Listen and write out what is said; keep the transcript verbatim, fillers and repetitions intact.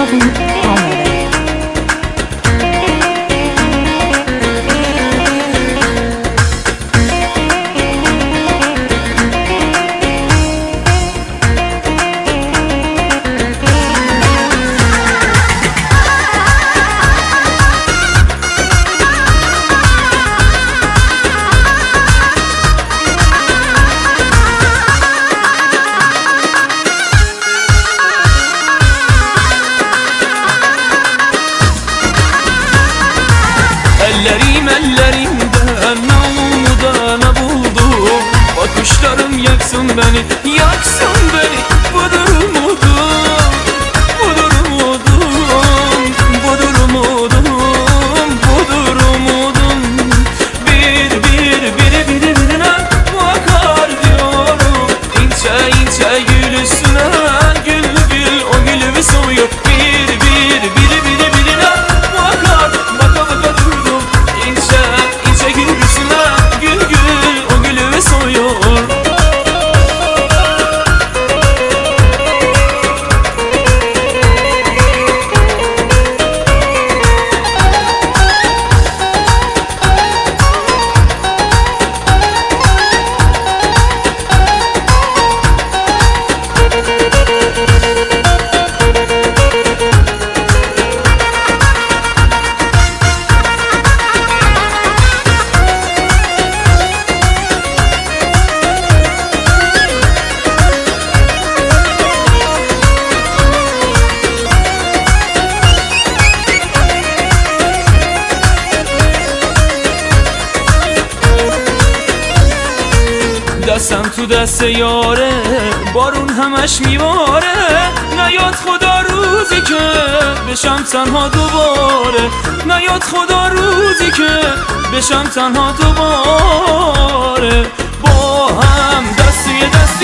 داوود حامله. Ellerim ellerimden umuda buldum. Bakışlarım yaksın beni, yaksın beni. Budur umudum, budur umudum, budur umudum, budur umudum. Bir bir biri biri birine bakar diyorum. İnce ince gül üstüne gül gül o gülümü soyuyor. Bir bir biri biri birine bakar baka baka durdum. İnce ince gül üstüne gül gül o gülümü soyuyor. دستم تو دست یاره، بارون همش میباره. نیاد خدا روزی که بشم تنها دوباره. نیاد خدا روزی که بشم تنها دوباره. با هم دستی دستی